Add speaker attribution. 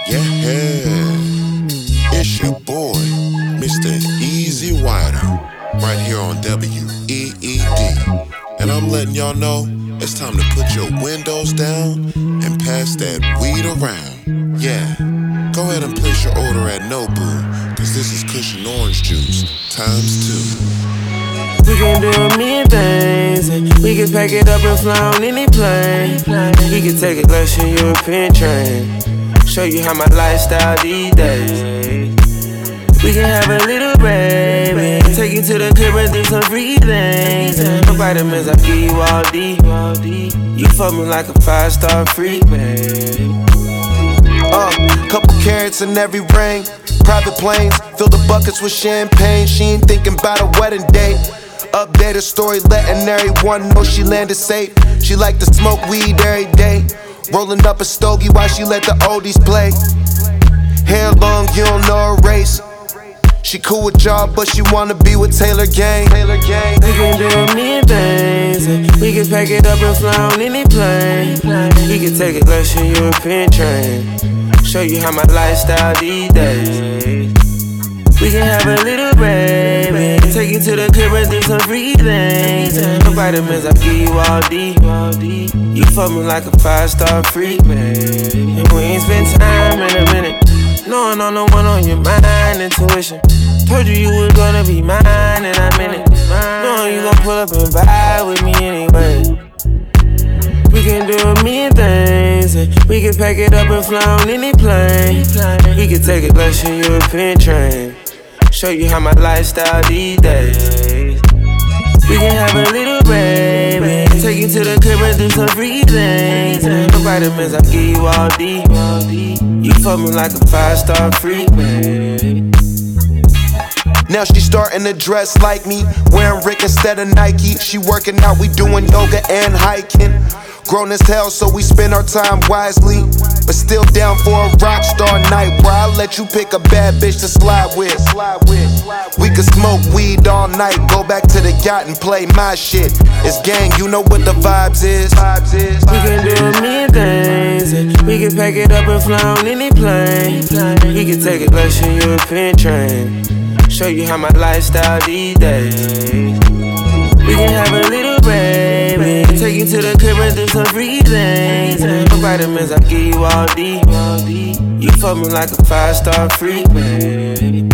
Speaker 1: Yeah, it's your boy, Mr. Easy Wider, right here on WEED. And I'm letting y'all know it's time to put your windows down and pass that weed around. Yeah, go ahead and place your order at Nobu, cause this is Cushion Orange Juice ×2.
Speaker 2: We can do a million things, and we can pack it up and fly on any plane. We can take it like a European train, show you how my lifestyle these days. We can have a little baby, take you to the crib and do some free things. No vitamins, I give you all D. You fuck me like a 5-star freak, babe.
Speaker 3: Couple carrots in every ring. Private planes, fill the buckets with champagne. She ain't thinking about a wedding date. Update her story, letting everyone know she landed safe. She like to smoke weed every day, rolling up a stogie while she let the oldies play. Hair long, you don't know her race. She cool with y'all, but she wanna be with Taylor Gang.
Speaker 2: We can do a million things, and we can pack it up and fly on any plane. We can take it like a European train, show you how my lifestyle these days. We can have a little baby, take you to the crib and do some free things. No vitamins, I give you all D. You fuck me like a 5-star freak, babe. And we ain't spent time in a minute, knowing I'm the one on your mind, intuition. Told you you was gonna be mine, and I'm in it. Knowing you gon' pull up and vibe with me anyway. We can do a million things, and we can pack it up and fly on any plane. We can take it like a European train, show you how my lifestyle these days. We can have a little baby, take you to the crib and do some free things. No vitamins, I give you all D. You fuck me like a 5-star freak, babe.
Speaker 3: Now she starting to dress like me, wearing Rick instead of Nike. She working out, we doing yoga and hiking. Grown as hell, so we spend our time wisely, but still down for a rock star night where I'll let you pick a bad bitch to slide with. We could smoke weed all night, go back to the yacht and play my shit. It's gang, you know what the vibes is.
Speaker 2: We can do a million things, and we can pack it up and fly on any plane. We can take it like a European train, show you how my lifestyle these days. We can have a little baby, take you to the crib and do some free things. No vitamins, I give you all D. You fuck me like a 5-star freak, babe.